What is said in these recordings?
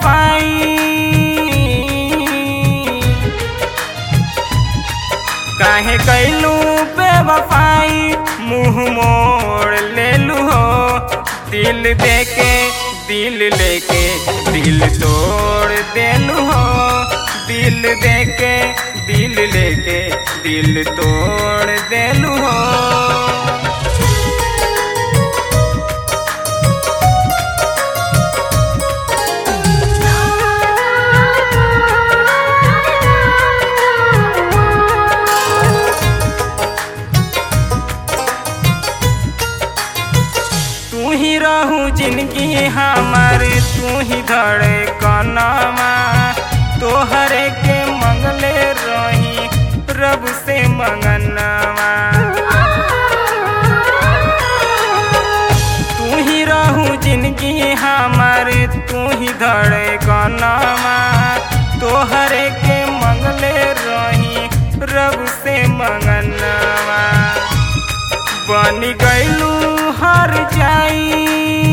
बेवफाई काहे कैलू बेवफाई मुँह मोड़ लेलू हो दिल देके दिल लेके दिल तोड़ देलू हो दिल देके दिल लेके दिल तोड़ देलू हो। तू ही रहू जिंदगी हमार तू ही धड़कनमा तोहरे के मंगले रही रब से मंगनवा तू ही रहू जिंदगी हमार तू ही धड़कनमा तोहरे के मंगले रही रब से मंगनवा बन गईलू हर जाई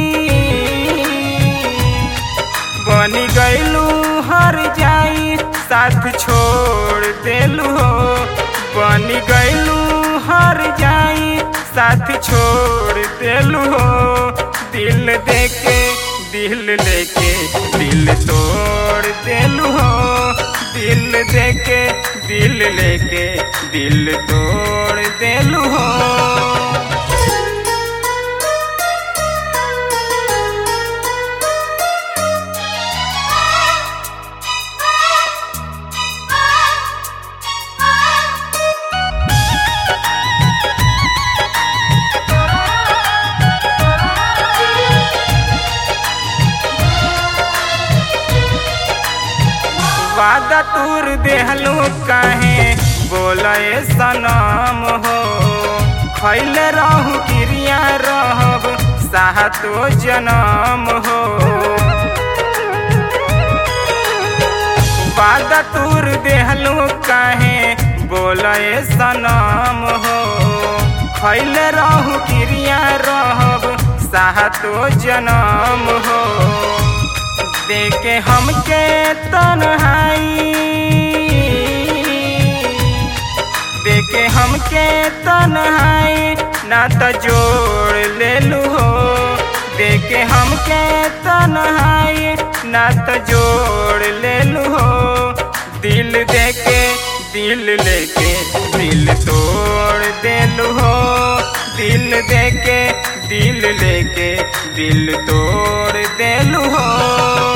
बन गईलू हर जाई साथ छोड़ देलू हो बन गईलू हर जाई साथ छोड़ देलू हो दिल देके दिल लेके दिल तोड़ देलू हो दिल देके दिल लेके दिल तोड़ देलू हो। वादा तूर देहलू काहे बोले सनम हो खैले रहू क्रिया रहब सातो जनम हो वादा तूर देहलू काहे बोले सनम हो खैले रहू क्रिया रहब सातो जनम हो देके हमके तन्हाई देके हमके तन्हाई ना त जोड़ लेलू हो देके हमके तन्हाई ना त जोड़ लेलू हो दिल देके दिल लेके दिल तोड़ देलू हो दिल देके दिल लेके दिल तोड़ देलू हो।